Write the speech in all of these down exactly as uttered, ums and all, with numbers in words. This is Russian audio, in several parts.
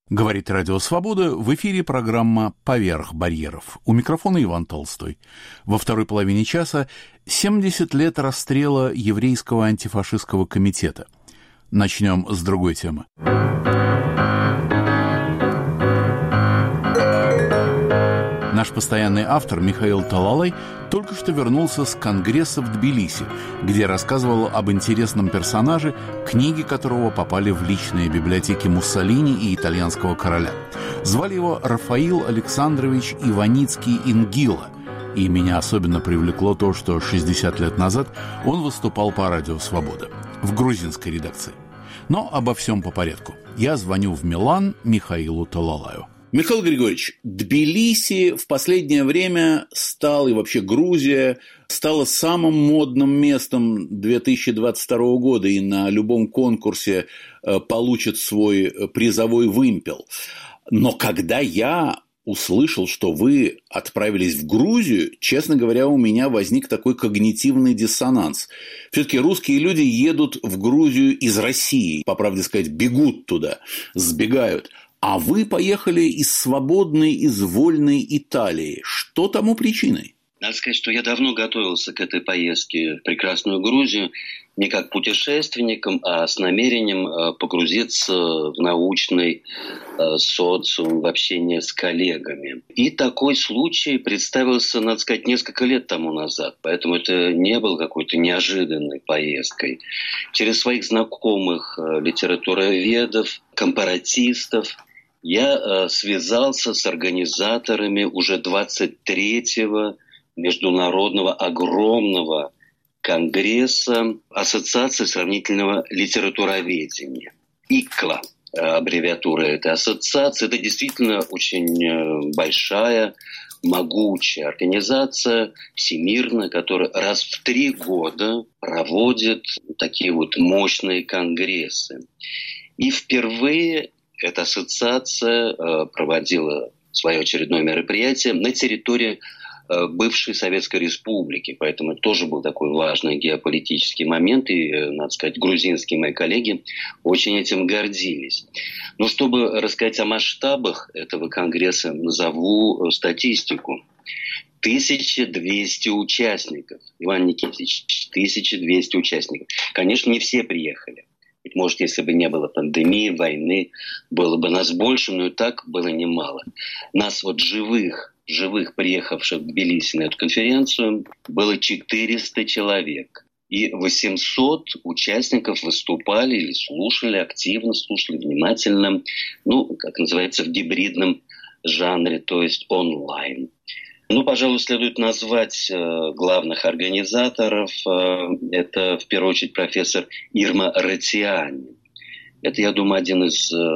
Говорит Радио Свобода, в эфире программа «Поверх барьеров». У микрофона Иван Толстой. Во второй половине часа семьдесят лет расстрела еврейского антифашистского комитета. Начнем с другой темы. Наш постоянный автор Михаил Талалай только что вернулся с конгресса в Тбилиси, где рассказывал об интересном персонаже, книги которого попали в личные библиотеки Муссолини и итальянского короля. Звали его Рафаил Александрович Иваницкий Ингила, и меня особенно привлекло то, что шестьдесят лет назад он выступал по Радио Свобода в грузинской редакции. Но обо всем по порядку. Я звоню в Милан Михаилу Талалаю. Михаил Григорьевич, Тбилиси в последнее время стал, и вообще Грузия, стала самым модным местом две тысячи двадцать второго года, и на любом конкурсе получит свой призовой вымпел. Но когда я услышал, что вы отправились в Грузию, честно говоря, у меня возник такой когнитивный диссонанс. Все-таки русские люди едут в Грузию из России, по правде сказать, бегут туда, сбегают. А вы поехали из свободной, из вольной Италии. Что тому причиной? Надо сказать, что я давно готовился к этой поездке в прекрасную Грузию, не как путешественником, а с намерением погрузиться в научный социум, в общение с коллегами. И такой случай представился, надо сказать, несколько лет тому назад, поэтому это не был какой-то неожиданной поездкой. Через своих знакомых литературоведов, компаратистов я связался с организаторами уже двадцать третьего международного огромного конгресса Ассоциации сравнительного литературоведения. ИКЛА, аббревиатура этой ассоциации. Это действительно очень большая, могучая организация, всемирная, которая раз в три года проводит такие вот мощные конгрессы. И впервые эта ассоциация проводила свое очередное мероприятие на территории бывшей Советской Республики. Поэтому это тоже был такой важный геополитический момент. И, надо сказать, грузинские мои коллеги очень этим гордились. Но чтобы рассказать о масштабах этого конгресса, назову статистику. тысяча двести участников. Иван Никитич, тысяча двести участников. Конечно, не все приехали. Ведь, может, если бы не было пандемии, войны, было бы нас больше, но и так было немало. Нас вот живых, живых, приехавших в Тбилиси на эту конференцию, было четыреста человек. И восемьсот участников выступали или слушали, активно слушали, внимательно, ну, как называется, в гибридном жанре, то есть онлайн. Ну, пожалуй, следует назвать э, главных организаторов. Э, это, в первую очередь, профессор Ирма Ратиани. Это, я думаю, один из э,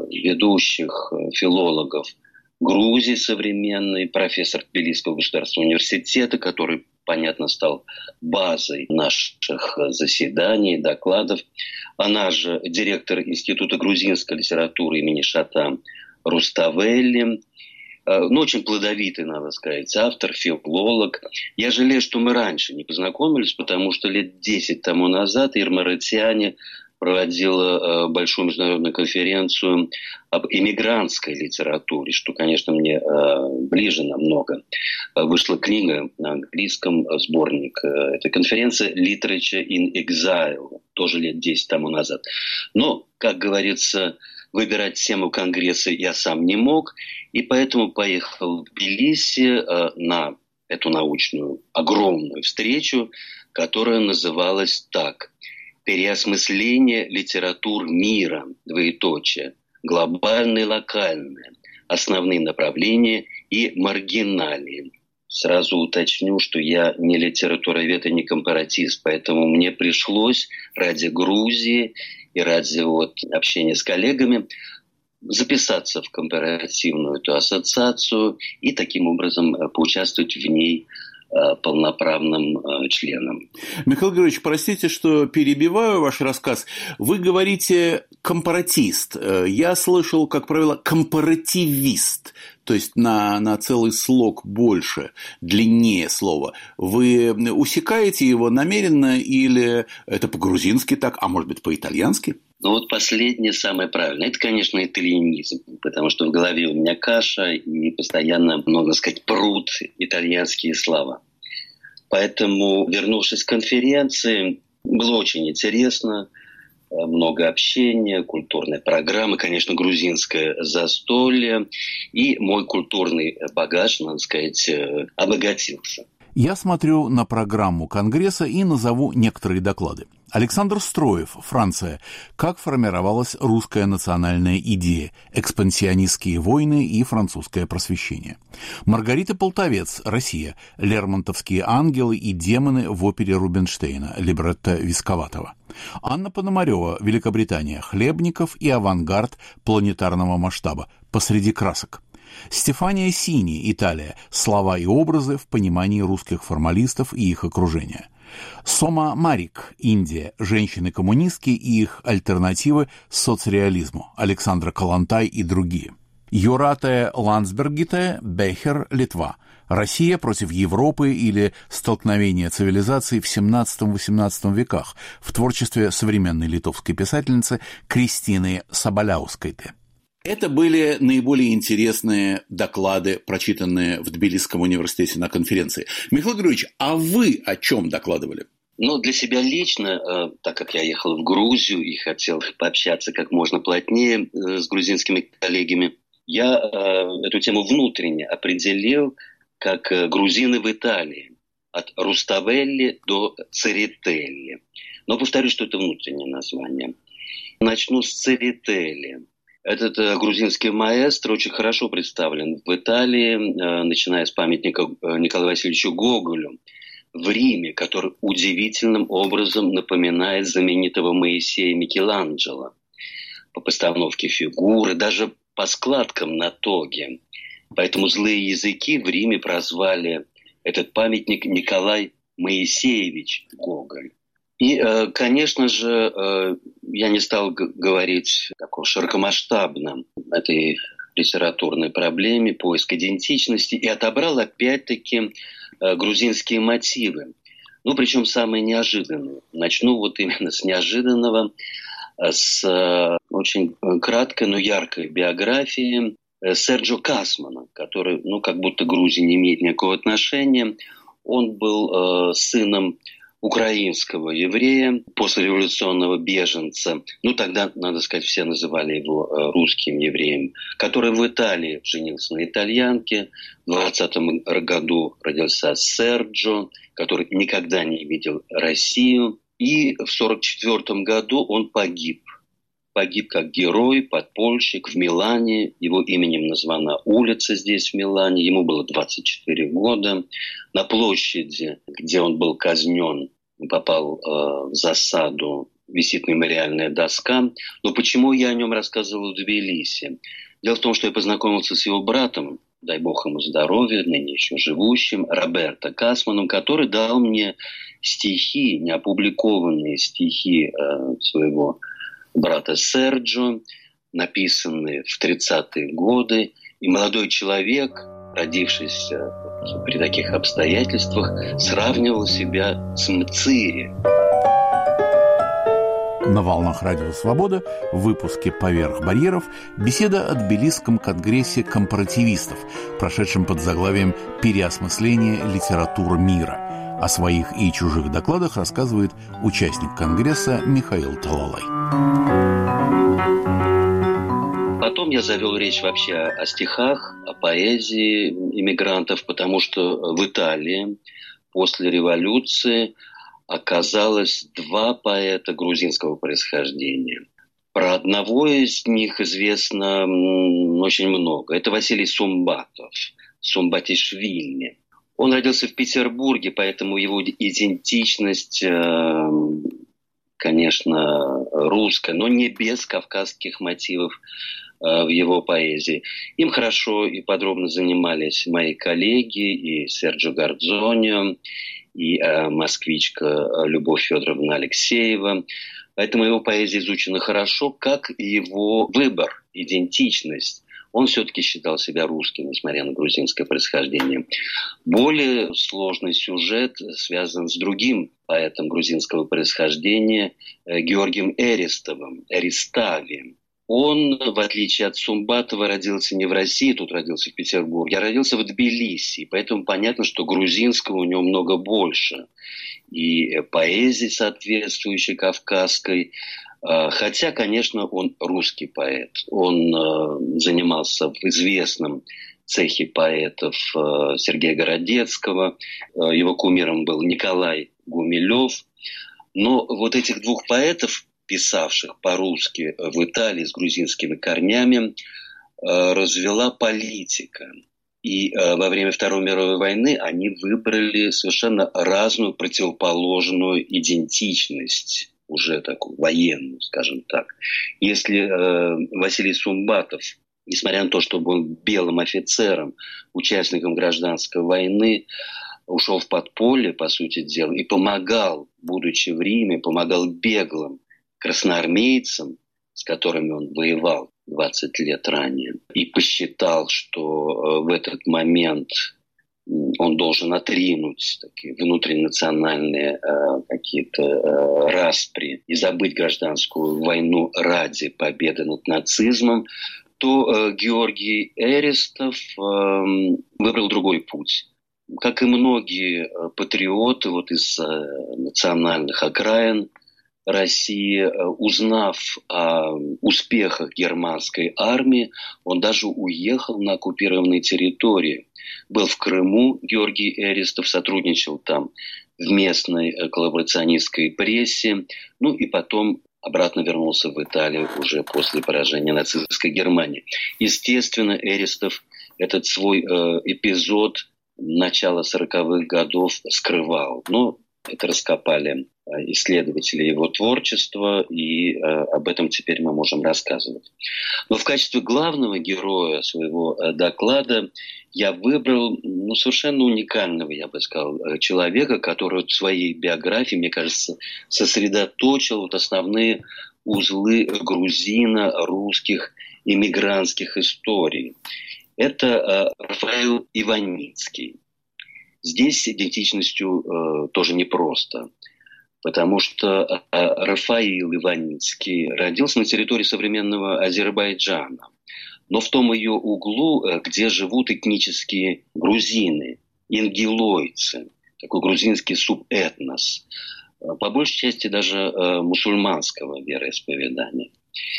ведущих филологов Грузии современной, профессор Тбилисского государственного университета, который, понятно, стал базой наших заседаний, докладов. Она же директор Института грузинской литературы имени Шата Руставели. Ну, очень плодовитый, надо сказать, автор, филолог. Я жалею, что мы раньше не познакомились, потому что лет десять тому назад Ирма Ратиани проводила большую международную конференцию об иммигрантской литературе, что, конечно, мне ближе намного. Вышла книга на английском, сборник этой конференции «Literature in Exile», тоже лет десять тому назад. Но, как говорится, выбирать тему конгресса я сам не мог, и поэтому поехал в Тбилиси на эту научную огромную встречу, которая называлась так: «Переосмысление литератур мира, двоеточие, глобальное и локальное, основные направления и маргиналии». Сразу уточню, что я не литературовед и не компаратист, поэтому мне пришлось ради Грузии и ради вот общения с коллегами записаться в компаративную эту ассоциацию и таким образом поучаствовать в ней полноправным членом. Михаил Григорьевич, простите, что перебиваю ваш рассказ. Вы говорите компаратист. Я слышал, как правило, компаративист. то есть на, на целый слог больше, длиннее слово, вы усекаете его намеренно или это по-грузински так, а может быть по-итальянски? Ну вот последнее самое правильное. Это, конечно, итальянизм, потому что в голове у меня каша и постоянно, можно сказать, прут итальянские слова. Поэтому, вернувшись с конференции, было очень интересно, много общения, культурная программа, конечно, грузинское застолье, и мой культурный багаж, надо сказать, обогатился. Я смотрю на программу Конгресса и назову некоторые доклады. Александр Строев, Франция. Как формировалась русская национальная идея, экспансионистские войны и французское просвещение. Маргарита Полтовец, Россия. Лермонтовские ангелы и демоны в опере Рубинштейна, либретто Висковатова. Анна Пономарёва, Великобритания. Хлебников и авангард планетарного масштаба. Посреди красок. Стефания Сини, Италия. Слова и образы в понимании русских формалистов и их окружения. Сома Марик, Индия. Женщины-коммунистки и их альтернативы соцреализму. Александра Калантай и другие. Юрате Ландсбергите, Бехер, Литва. Россия против Европы или столкновение цивилизаций в семнадцатом-восемнадцатом веках в творчестве современной литовской писательницы Кристины Соболяускайте. Это были наиболее интересные доклады, прочитанные в Тбилисском университете на конференции. Михаил Григорьевич, а вы о чем докладывали? Ну, для себя лично, так как я ехал в Грузию и хотел пообщаться как можно плотнее с грузинскими коллегами, я эту тему внутренне определил как грузины в Италии. От Руставелли до Церетели. Но повторюсь, что это внутреннее название. Начну с Церетели. Этот э, грузинский маэстро очень хорошо представлен в Италии, э, начиная с памятника э, Николаю Васильевичу Гоголю, в Риме, который удивительным образом напоминает знаменитого Моисея Микеланджело по постановке фигуры, даже по складкам на тоге. Поэтому злые языки в Риме прозвали этот памятник Николай Моисеевич Гоголь. И, конечно же, я не стал говорить таком широкомасштабном этой литературной проблеме, поиск идентичности, и отобрал опять-таки грузинские мотивы. Ну, причем самые неожиданные. Начну вот именно с неожиданного, с очень краткой, но яркой биографии Серджо Касмана, который, ну, как будто к Грузии не имеет никакого отношения. Он был сыном украинского еврея, послереволюционного беженца, ну тогда, надо сказать, все называли его русским евреем, который в Италии женился на итальянке, в двадцатом году родился Серджо, который никогда не видел Россию, и в сорок четвёртом году он погиб. Погиб как герой, подпольщик в Милане. Его именем названа улица здесь, в Милане. Ему было двадцать четыре года. На площади, где он был казнен, попал э, в засаду, висит мемориальная доска. Но почему я о нем рассказывал в Тбилиси? Дело в том, что я познакомился с его братом, дай бог ему здоровья, ныне еще живущим, Роберто Касманом, который дал мне стихи, неопубликованные стихи э, своего брата Серджо, написанные в тридцатые годы. И молодой человек, родившийся при таких обстоятельствах, сравнивал себя с Мцири. На волнах Радио Свобода в выпуске «Поверх барьеров» беседа о Тбилисском конгрессе компаративистов, прошедшем под заглавием «Переосмысление литературы мира». О своих и чужих докладах рассказывает участник конгресса Михаил Талалай. Потом я завел речь вообще о стихах, о поэзии иммигрантов, потому что в Италии после революции оказалось два поэта грузинского происхождения. Про одного из них известно очень много. Это Василий Сумбатов, Сумбатишвили. Он родился в Петербурге, поэтому его идентичность, конечно, русская, но не без кавказских мотивов в его поэзии. Им хорошо и подробно занимались мои коллеги, и Серджо Гордзонио, и москвичка Любовь Федоровна Алексеева. Поэтому его поэзия изучена хорошо, как и его выбор, идентичность. Он все-таки считал себя русским, несмотря на грузинское происхождение. Более сложный сюжет связан с другим поэтом грузинского происхождения Георгием Эристовым, Эриставием. Он, в отличие от Сумбатова, родился не в России, тут родился в Петербурге, а родился в Тбилиси. Поэтому понятно, что грузинского у него много больше. И поэзии соответствующей кавказской. Хотя, конечно, он русский поэт. Он занимался в известном цехе поэтов Сергея Городецкого. Его кумиром был Николай Гумилев. Но вот этих двух поэтов, писавших по-русски в Италии с грузинскими корнями, развела политика. И во время Второй мировой войны они выбрали совершенно разную, противоположную идентичность, уже такую военную, скажем так. Если Василий Сумбатов, несмотря на то, что был белым офицером, участником гражданской войны, ушел в подполье, по сути дела, и помогал, будучи в Риме, помогал беглым красноармейцам, с которыми он воевал двадцать лет ранее, и посчитал, что в этот момент он должен отринуть такие внутринациональные э, какие-то э, распри и забыть гражданскую войну ради победы над нацизмом, то э, Георгий Эристов э, выбрал другой путь. Как и многие патриоты вот из э, национальных окраин России, узнав о успехах германской армии, он даже уехал на оккупированные территории. Был в Крыму Георгий Эристов, сотрудничал там в местной коллаборационистской прессе, ну и потом обратно вернулся в Италию уже после поражения нацистской Германии. Естественно, Эристов этот свой э, эпизод начала сороковых годов скрывал. Но это раскопали исследователи его творчества, и э, об этом теперь мы можем рассказывать. Но в качестве главного героя своего э, доклада я выбрал ну, совершенно уникального, я бы сказал, человека, который в своей биографии, мне кажется, сосредоточил вот основные узлы грузино-русских иммигрантских историй. Это э, Рафаил Иваницкий. Здесь с идентичностью э, тоже непросто. Потому что Рафаил Иваницкий родился на территории современного Азербайджана, но в том ее углу, где живут этнические грузины, ингилойцы, такой грузинский субэтнос, по большей части даже мусульманского вероисповедания.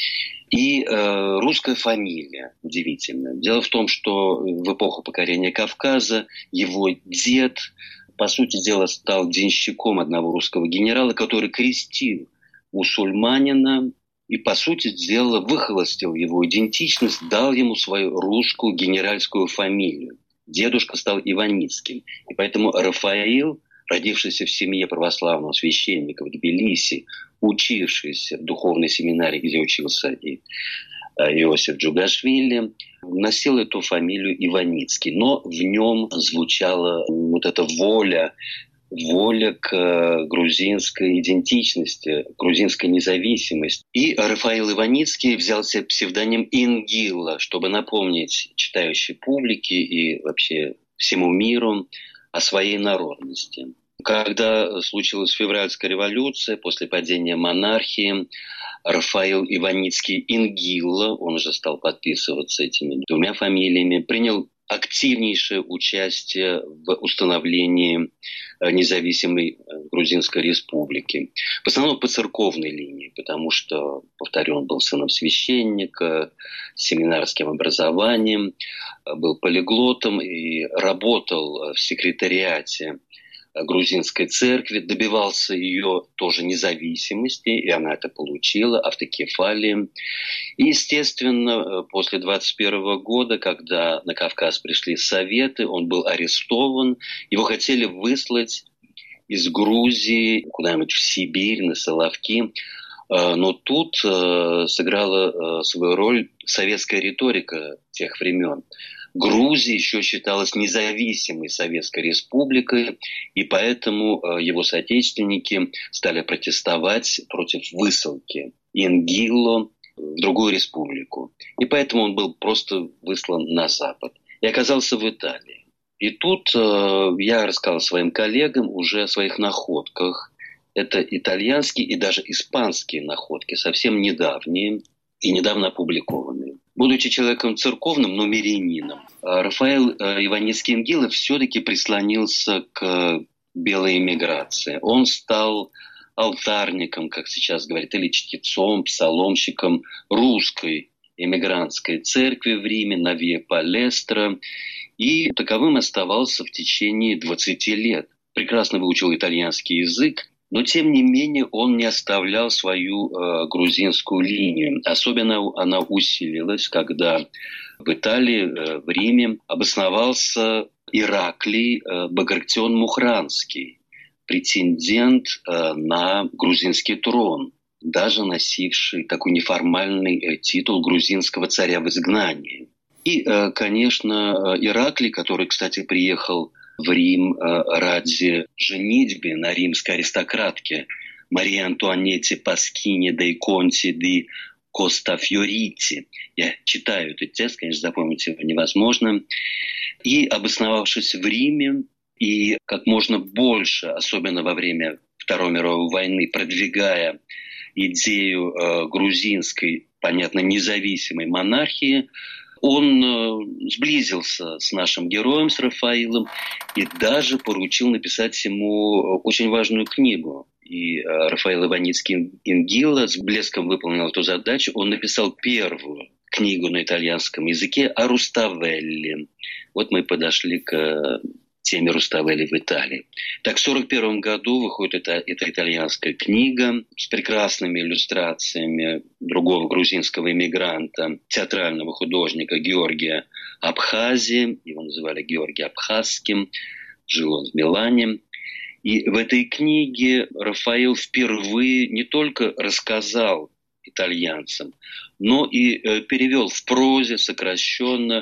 И э, русская фамилия удивительная. Дело в том, что в эпоху покорения Кавказа его дед, по сути дела, стал денщиком одного русского генерала, который крестил мусульманина и, по сути дела, выхолостил его идентичность, дал ему свою русскую генеральскую фамилию. Дедушка стал Иваницким. И поэтому Рафаил, родившийся в семье православного священника в Тбилиси, учившийся в духовной семинарии, где учился и Иосиф Джугашвили, носил эту фамилию Иваницкий. Но в нем звучала вот эта воля, воля к грузинской идентичности, грузинской независимости. И Рафаил Иваницкий взял себе псевдоним Ингила, чтобы напомнить читающей публике и вообще всему миру о своей народности. Когда случилась февральская революция, после падения монархии, Рафаил Иваницкий Ингилла, он уже стал подписываться этими двумя фамилиями, принял активнейшее участие в установлении независимой Грузинской республики. В основном по церковной линии, потому что, повторю, он был сыном священника, с семинарским образованием, был полиглотом и работал в секретариате грузинской церкви, добивался ее тоже независимости, и она это получила, автокефалии. И, естественно, после двадцать первого года, когда на Кавказ пришли советы, он был арестован, его хотели выслать из Грузии куда-нибудь в Сибирь, на Соловки. Но тут сыграла свою роль советская риторика тех времен. Грузия еще считалась независимой Советской Республикой, и поэтому его соотечественники стали протестовать против высылки Ингилло в другую республику. И поэтому он был просто выслан на Запад. И оказался в Италии. И тут э, я рассказал своим коллегам уже о своих находках. Это итальянские и даже испанские находки, совсем недавние и недавно опубликованные. Будучи человеком церковным, но мирянином, Рафаэл Иваницкий Ингила все-таки прислонился к белой эмиграции. Он стал алтарником, как сейчас говорят, или чтецом, псаломщиком русской эмигрантской церкви в Риме на Виа Палестра. И таковым оставался в течение двадцати лет. Прекрасно выучил итальянский язык, но тем не менее он не оставлял свою э, грузинскую линию. Особенно она усилилась, когда в Италии, э, в Риме обосновался Ираклий э, Багратион Мухранский, претендент э, на грузинский трон, даже носивший такой неформальный э, титул грузинского царя в изгнании. И, э, конечно, Ираклий, который, кстати, приехал в Рим ради женитьбы на римской аристократке Марии Антуанетте Паскини дей Конти ди Костафьорити. Я читаю этот текст, конечно, запомнить его невозможно. И, обосновавшись в Риме, и как можно больше, особенно во время Второй мировой войны, продвигая идею э, грузинской, понятно, независимой монархии, он э, сблизился с нашим героем, с Рафаилом, и даже поручил написать ему очень важную книгу. И э, Рафаэл Иваницкий Ингила с блеском выполнил эту задачу. Он написал первую книгу на итальянском языке о Руставелле. Вот мы подошли к теме Руставелли в Италии. Так, в сорок первом году выходит эта, эта итальянская книга с прекрасными иллюстрациями другого грузинского эмигранта, театрального художника Георгия Абхази. Его называли Георгий Абхазским. Жил он в Милане. И в этой книге Рафаэл впервые не только рассказал итальянцам, но и э, перевел в прозе сокращенно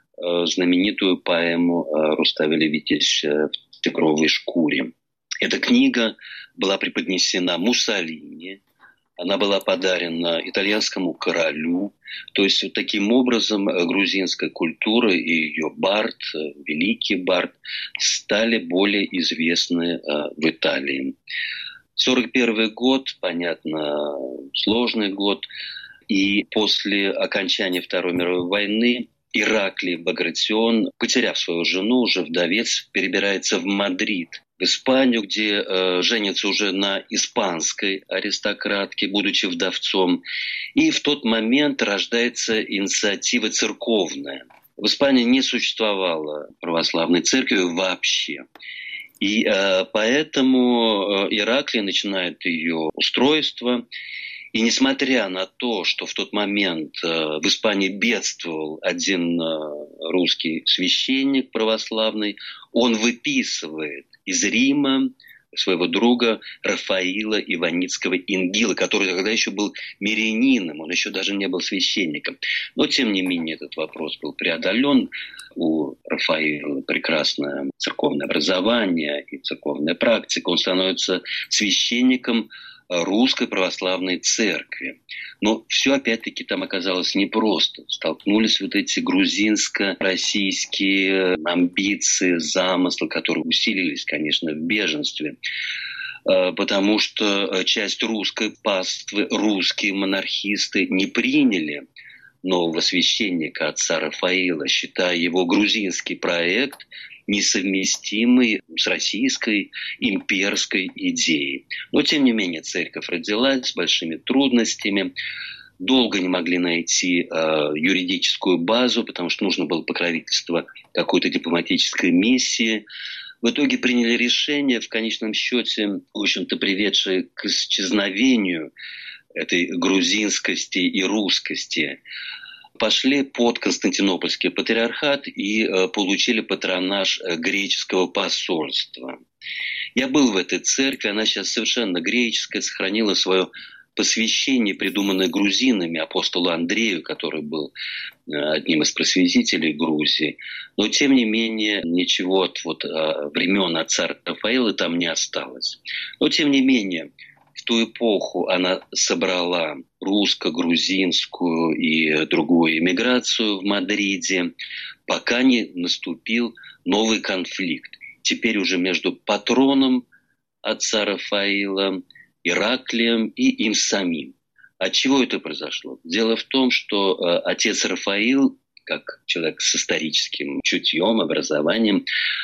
знаменитую поэму Руставели «Витязь в тигровой шкуре». Эта книга была преподнесена Муссолини, она была подарена итальянскому королю. То есть вот таким образом грузинская культура и ее бард, великий бард, стали более известны в Италии. сорок первый год, понятно, сложный год, и после окончания Второй мировой войны Ираклий Багратион, потеряв свою жену, уже вдовец, перебирается в Мадрид, в Испанию, где э, женится уже на испанской аристократке, будучи вдовцом. И в тот момент рождается инициатива церковная. В Испании не существовало православной церкви вообще. И э, поэтому э, Ираклий начинает ее устройство. И несмотря на то, что в тот момент э, в Испании бедствовал один э, русский священник православный, он выписывает из Рима своего друга Рафаила Иваницкого Ингила, который тогда еще был мирянином, он еще даже не был священником. Но, тем не менее, этот вопрос был преодолен. У Рафаила прекрасное церковное образование и церковная практика. Он становится священником Русской Православной Церкви. Но все опять-таки там оказалось непросто. Столкнулись вот эти грузинско-российские амбиции, замыслы, которые усилились, конечно, в беженстве. Потому что часть русской паствы, русские монархисты не приняли нового священника, отца Рафаила, считая его грузинский проект несовместимый с российской имперской идеей. Но, тем не менее, церковь родилась с большими трудностями. Долго не могли найти э, юридическую базу, потому что нужно было покровительство какой-то дипломатической миссии. В итоге приняли решение, в конечном счете, в общем-то, приведшее к исчезновению этой грузинскости и русскости. Пошли под Константинопольский патриархат и э, получили патронаж э, греческого посольства. Я был в этой церкви, она сейчас совершенно греческая, сохранила свое посвящение, придуманное грузинами, апостолу Андрею, который был э, одним из просветителей Грузии. Но, тем не менее, ничего от вот, э, времен отца Рафаэла там не осталось. Но, тем не менее, в ту эпоху она собрала русско-грузинскую и другую эмиграцию в Мадриде, пока не наступил новый конфликт. Теперь уже между патроном отца Рафаила, Ираклием и им самим. От чего это произошло? Дело в том, что э, отец Рафаил, как человек с историческим чутьем, образованием,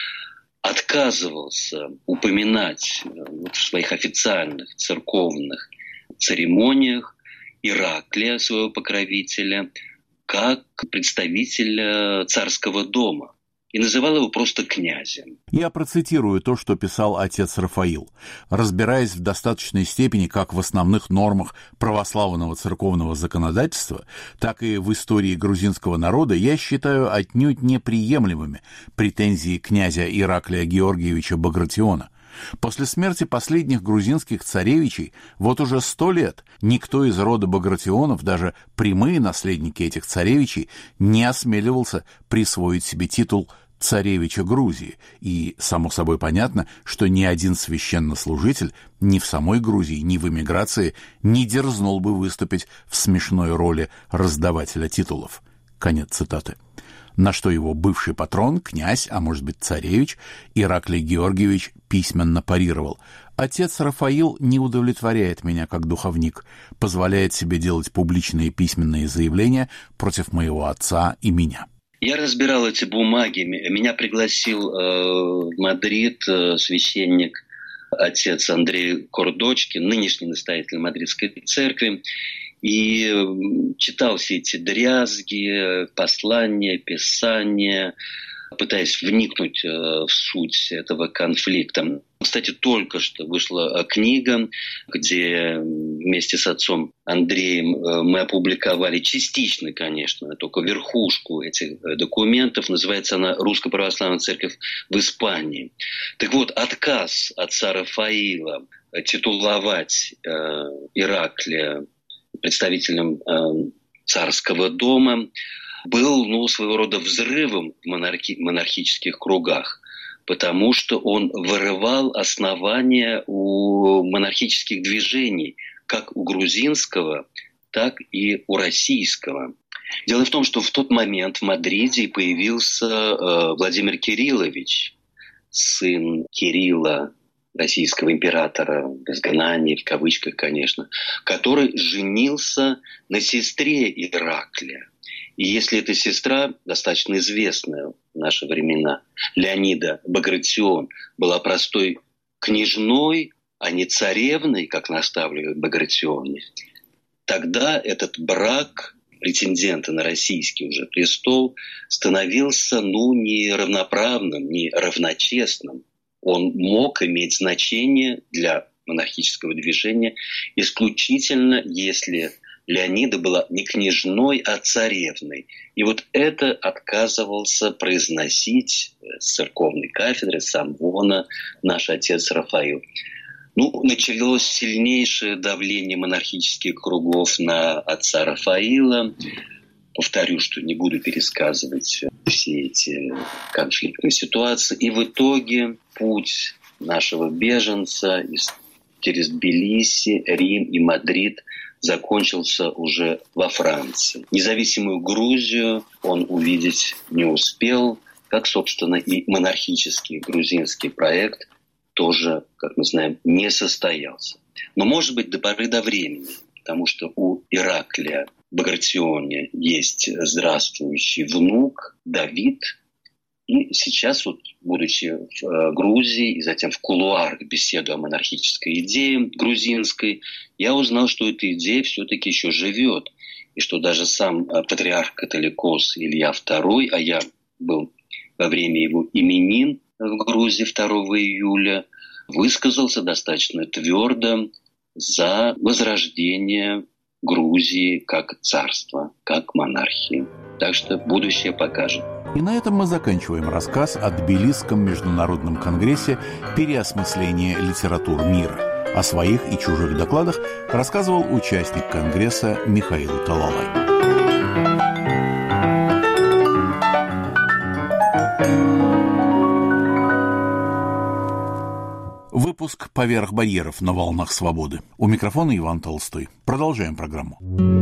отказывался упоминать в своих официальных церковных церемониях Ираклия, своего покровителя, как представителя царского дома, и называл его просто князем. Я процитирую то, что писал отец Рафаил. Разбираясь в достаточной степени как в основных нормах православного церковного законодательства, так и в истории грузинского народа, я считаю отнюдь неприемлемыми претензии князя Ираклия Георгиевича Багратиона. После смерти последних грузинских царевичей вот уже сто лет никто из рода Багратионов, даже прямые наследники этих царевичей, не осмеливался присвоить себе титул царевича Грузии, и, само собой, понятно, что ни один священнослужитель ни в самой Грузии, ни в эмиграции не дерзнул бы выступить в смешной роли раздавателя титулов. Конец цитаты. На что его бывший патрон, князь, а может быть царевич, Ираклий Георгиевич письменно парировал: «Отец Рафаил не удовлетворяет меня как духовник, позволяет себе делать публичные письменные заявления против моего отца и меня». Я разбирал эти бумаги. Меня пригласил э, в Мадрид э, священник, отец Андрей Кордочкин, нынешний настоятель Мадридской церкви, и э, читал все эти дрязги, послания, писания, пытаясь вникнуть э, в суть этого конфликта. Кстати, только что вышла книга, где вместе с отцом Андреем мы опубликовали частично, конечно, только верхушку этих документов. Называется она «Русская православная церковь в Испании». Так вот, отказ отца Рафаила титуловать э, Ираклия представителем э, царского дома был, ну, своего рода взрывом в монархи- монархических кругах, потому что он вырывал основания у монархических движений, как у грузинского, так и у российского. Дело в том, что в тот момент в Мадриде появился э, Владимир Кириллович, сын Кирилла, российского императора, в изгнании, в кавычках, конечно, который женился на сестре Ираклия. И если эта сестра, достаточно известная в наши времена, Леонида Багратион, была простой княжной, а не царевной, как наставляют Багратионы, тогда этот брак претендента на российский уже престол становился, ну, не равноправным, не равночестным. Он мог иметь значение для монархического движения исключительно, если Леонида была не княжной, а царевной. И вот это отказывался произносить с церковной кафедры, с амвона наш отец Рафаил. Ну, началось сильнейшее давление монархических кругов на отца Рафаила. Повторю, что не буду пересказывать все эти конфликтные ситуации. И в итоге путь нашего беженца через Тбилиси, Рим и Мадрид закончился уже во Франции. Независимую Грузию он увидеть не успел, как, собственно, и монархический грузинский проект тоже, как мы знаем, не состоялся. Но, может быть, до поры до времени, потому что у Ираклия Багратионе есть здравствующий внук Давид. И сейчас, вот, будучи в Грузии и затем в кулуарах беседу о монархической идее грузинской, я узнал, что эта идея все-таки еще живет. И что даже сам патриарх-католикос Илья второй, а я был во время его именин в Грузии второго июля, высказался достаточно твердо за возрождение Грузии как царства, как монархии. Так что будущее покажет. И на этом мы заканчиваем рассказ о Тбилисском международном конгрессе переосмысления литератур мира. О своих и чужих докладах рассказывал участник конгресса Михаил Талалай. Вы Выпуск «Поверх барьеров» на волнах свободы. У микрофона Иван Толстой. Продолжаем программу.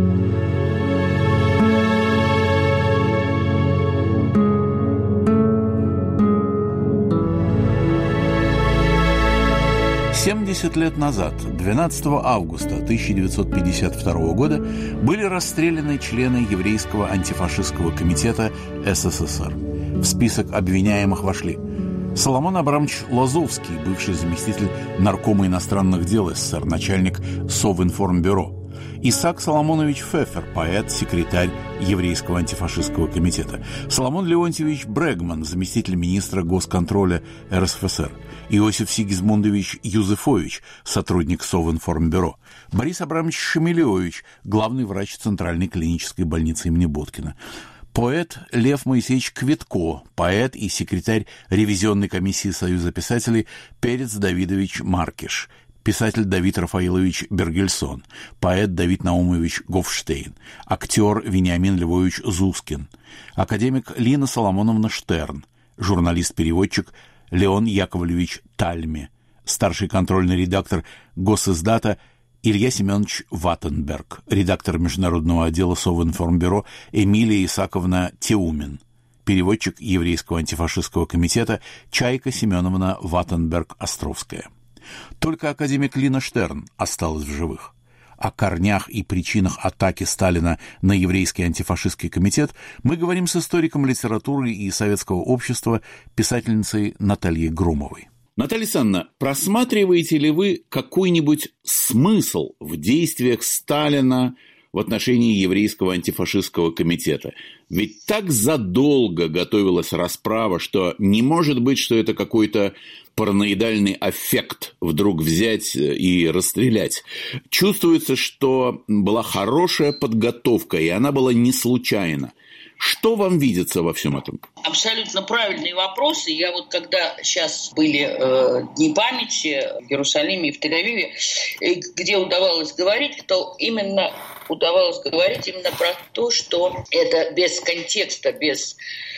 семьдесят лет назад, двенадцатого августа тысяча девятьсот пятьдесят второго года, были расстреляны члены еврейского антифашистского комитета СССР. В список обвиняемых вошли Соломон Абрамович Лазовский, бывший заместитель наркома иностранных дел СССР, начальник Совинформбюро; Исаак Соломонович Фефер, поэт, секретарь еврейского антифашистского комитета; Соломон Леонтьевич Брегман, заместитель министра госконтроля РСФСР; Иосиф Сигизмундович Юзефович, сотрудник Совинформбюро; Борис Абрамович Шемелевич, главный врач Центральной клинической больницы имени Боткина; поэт Лев Моисеевич Квитко, поэт и секретарь ревизионной комиссии Союза писателей Перец Давидович Маркиш; писатель Давид Рафаилович Бергельсон; поэт Давид Наумович Гофштейн; актер Вениамин Львович Зускин; академик Лина Соломоновна Штерн; журналист-переводчик Леон Яковлевич Тальме; старший контрольный редактор Госиздата Илья Семенович Ваттенберг; редактор международного отдела Совинформбюро Эмилия Исаковна Теумин; переводчик еврейского антифашистского комитета Чайка Семеновна Ваттенберг-Островская. Только академик Лина Штерн осталась в живых. О корнях и причинах атаки Сталина на еврейский антифашистский комитет мы говорим с историком литературы и советского общества, писательницей Натальей Громовой. Наталья Александровна, просматриваете ли вы какой-нибудь смысл в действиях Сталина в отношении еврейского антифашистского комитета? Ведь так задолго готовилась расправа, что не может быть, что это какой-то параноидальный аффект вдруг взять и расстрелять. Чувствуется, что была хорошая подготовка, и она была не случайна. Что вам видится во всем этом? Абсолютно правильные вопросы. Я вот когда сейчас были э, Дни памяти в Иерусалиме и в Тель-Авиве, где удавалось говорить, то именно удавалось говорить именно про то, что это без контекста, без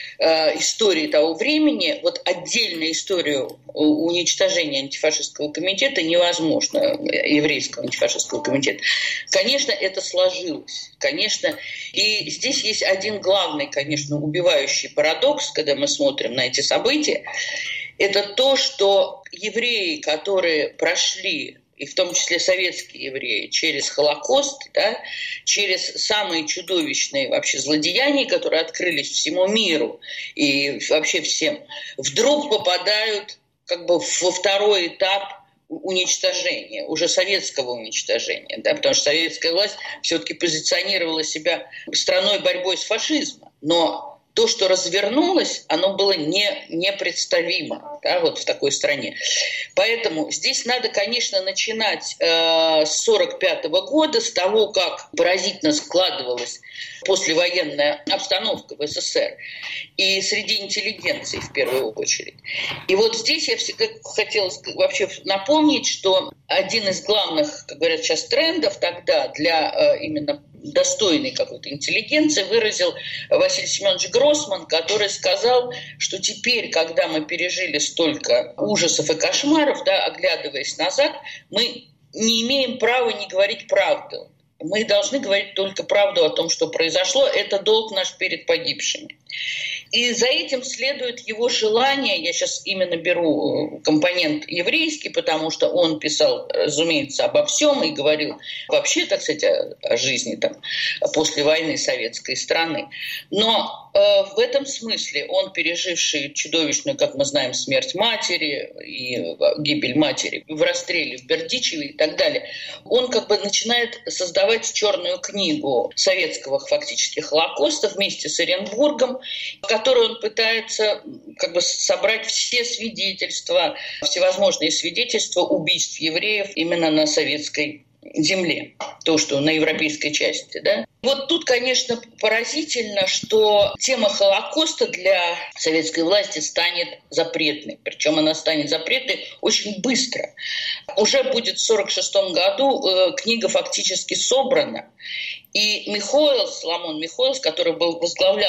э, истории того времени, вот отдельную историю уничтожения антифашистского комитета невозможно, еврейского антифашистского комитета. Конечно, это сложилось. Конечно, и здесь есть один главный, конечно, убивающий парадокс, когда мы смотрим на эти события, это то, что евреи, которые прошли, и в том числе советские евреи, через Холокост, да, через самые чудовищные вообще злодеяния, которые открылись всему миру и вообще всем, вдруг попадают как бы во второй этап уничтожения, уже советского уничтожения, да, потому что советская власть все-таки позиционировала себя страной борьбой с фашизмом, но то, что развернулось, оно было не, непредставимо, да, вот в такой стране. Поэтому здесь надо, конечно, начинать э, с сорок пятого года, с того, как поразительно складывалась послевоенная обстановка в СССР и среди интеллигенции в первую очередь. И вот здесь я всегда хотела вообще напомнить, что один из главных, как говорят сейчас, трендов тогда для э, именно достойной какой-то интеллигенции выразил Василий Семенович Гроссман, который сказал, что теперь, когда мы пережили столько ужасов и кошмаров, да, оглядываясь назад, мы не имеем права не говорить правду. Мы должны говорить только правду о том, что произошло. Это долг наш перед погибшими. И за этим следует его желание, я сейчас именно беру компонент еврейский, потому что он писал, разумеется, обо всем и говорил вообще, так сказать, о, о жизни там, после войны советской страны. Но э, в этом смысле он, переживший чудовищную, как мы знаем, смерть матери и гибель матери в расстреле в Бердичеве и так далее, он как бы начинает создавать черную книгу советского фактически Холокоста вместе с Оренбургом, в которой он пытается как бы собрать все свидетельства, всевозможные свидетельства убийств евреев именно на советской земле, то, что на европейской части, да. Вот тут, конечно, поразительно, что тема Холокоста для советской власти станет запретной. Причем она станет запретной очень быстро. Уже будет в сорок шестом году э, книга фактически собрана. И Михоэлс, Соломон Михоэлс, который был, возглавлял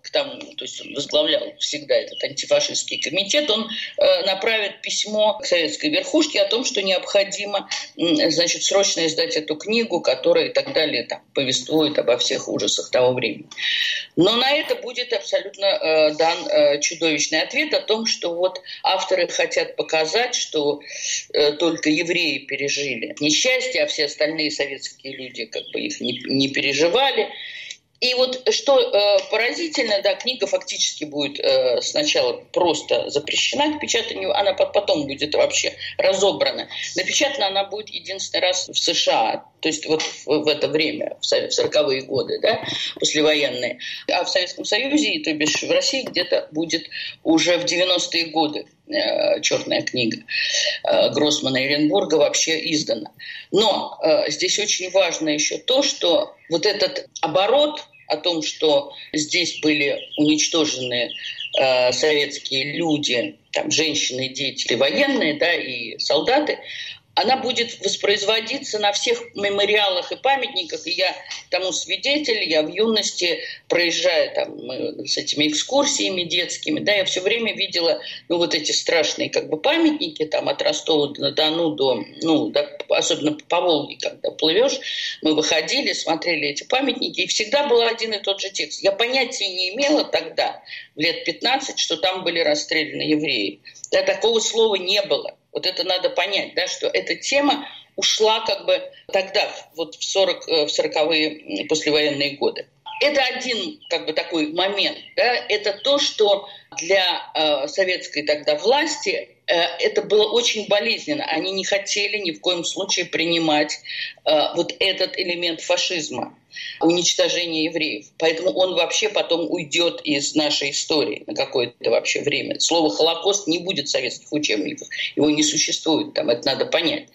к тому, то есть он возглавлял всегда этот антифашистский комитет, он э, направит письмо к советской верхушке о том, что необходимо, э, значит, срочно издать эту книгу, которая и так далее там, повествует обо всех ужасах того времени. Но на это будет абсолютно э, дан э, чудовищный ответ о том, что вот авторы хотят показать, что э, только евреи пережили несчастье, а все остальные советские люди как бы их не, не переживали. И вот что э, поразительно, да, книга фактически будет э, сначала просто запрещена к печатанию, она потом будет вообще разобрана. Напечатана она будет единственный раз в США, то есть вот в, в это время, в сороковые годы, да, послевоенные. А в Советском Союзе, то бишь в России, где-то будет уже в девяностые годы э, «Черная книга» э, Гроссмана и Оренбурга вообще издана. Но э, здесь очень важно еще то, что вот этот оборот о том, что здесь были уничтожены э, советские люди, там, женщины, дети, военные, да, и солдаты, она будет воспроизводиться на всех мемориалах и памятниках. И я тому свидетель, я в юности, проезжая там с этими экскурсиями детскими, да, я все время видела, ну, вот эти страшные как бы памятники, там, от Ростова-на-Дону до, ну, да, особенно по Волге, когда плывешь, мы выходили, смотрели эти памятники, и всегда был один и тот же текст. Я понятия не имела тогда, в лет пятнадцать, что там были расстреляны евреи. Да, такого слова не было. Вот это надо понять, да, что эта тема ушла как бы тогда, вот в, сорок, в сороковые послевоенные годы. Это один как бы такой момент. Да, это то, что для э, советской тогда власти э, это было очень болезненно. Они не хотели ни в коем случае принимать э, вот этот элемент фашизма, уничтожение евреев. Поэтому он вообще потом уйдет из нашей истории на какое-то вообще время. Слово «Холокост» не будет в советских учебниках. Его не существует, там, это надо понять.